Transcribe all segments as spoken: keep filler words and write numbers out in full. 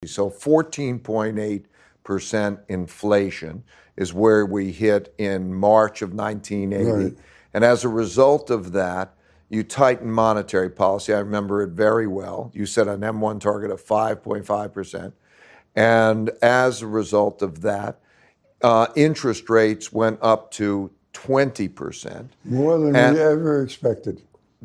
So fourteen point eight percent inflation is where we hit in March of nineteen eighty. Right. And as a result of that, you tighten monetary policy. I remember it very well. You set an M one target of five point five percent. And as a result of that, uh, interest rates went up to twenty percent. More than and, we ever expected.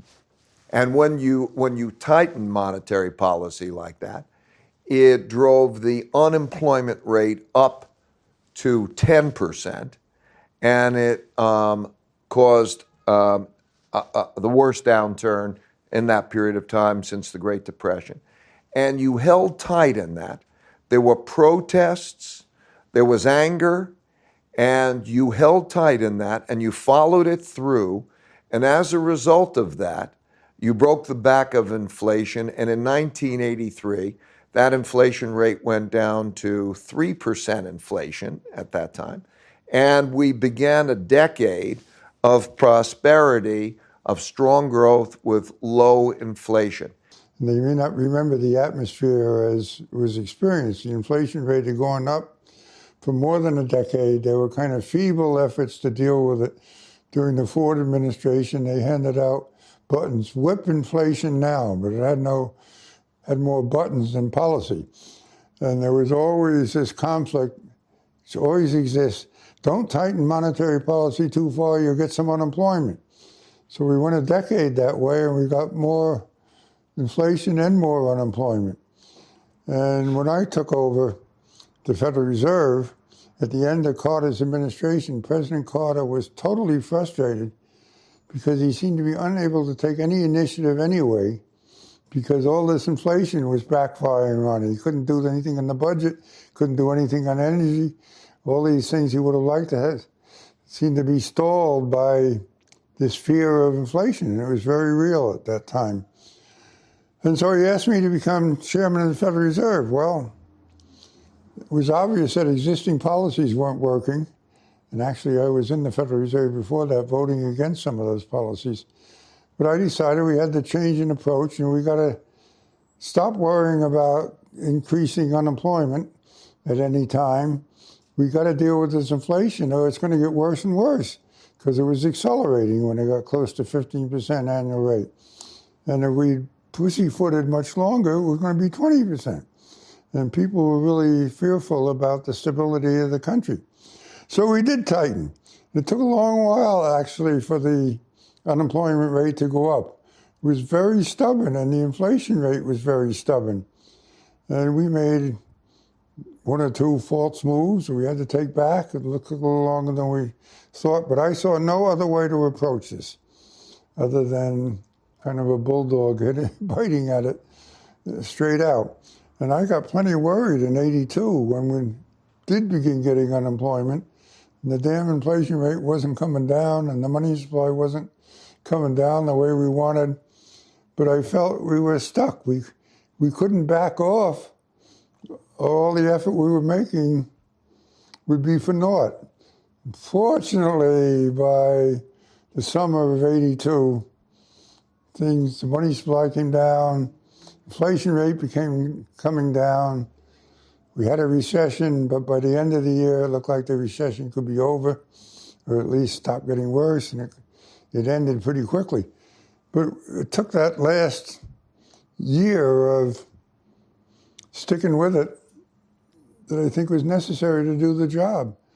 And when you when you tighten monetary policy like that, it drove the unemployment rate up to ten percent, and it um, caused um, uh, uh, the worst downturn in that period of time since the Great Depression. And you held tight in that. There were protests, there was anger, and you held tight in that, and you followed it through. And as a result of that, you broke the back of inflation, and in nineteen eighty-three, that inflation rate went down to three percent inflation at that time. And we began a decade of prosperity, of strong growth with low inflation. And they may not remember the atmosphere as it was experienced. The inflation rate had gone up for more than a decade. There were kind of feeble efforts to deal with it. During the Ford administration, they handed out buttons, whip inflation now, but it had no had more buttons than policy. And there was always this conflict, which always exists. Don't tighten monetary policy too far, you'll get some unemployment. So we went a decade that way, and we got more inflation and more unemployment. And when I took over the Federal Reserve, at the end of Carter's administration, President Carter was totally frustrated because he seemed to be unable to take any initiative anyway, because all this inflation was backfiring on it. He couldn't do anything on the budget, couldn't do anything on energy. All these things he would have liked to have seemed to be stalled by this fear of inflation, and it was very real at that time. And so he asked me to become chairman of the Federal Reserve. Well, it was obvious that existing policies weren't working, and actually I was in the Federal Reserve before that voting against some of those policies. But I decided we had to change an approach, and we got to stop worrying about increasing unemployment at any time. We got to deal with this inflation, or it's going to get worse and worse, because it was accelerating when it got close to fifteen percent annual rate. And if we pussyfooted much longer, it was going to be twenty percent. And people were really fearful about the stability of the country. So we did tighten. It took a long while, actually, for the unemployment rate to go up. It was very stubborn, and the inflation rate was very stubborn. And we made one or two false moves we had to take back. It took a little longer than we thought, but I saw no other way to approach this other than kind of a bulldog hitting, biting at it straight out. And I got plenty worried in eighty-two when we did begin getting unemployment, and the damn inflation rate wasn't coming down, and the money supply wasn't coming down the way we wanted. But I felt we were stuck. We we couldn't back off. All the effort we were making would be for naught. Fortunately, by the summer of eighty-two, things, the money supply came down, inflation rate became coming down. We had a recession, but by the end of the year, it looked like the recession could be over, or at least stop getting worse, and it, it ended pretty quickly. But it took that last year of sticking with it that I think was necessary to do the job.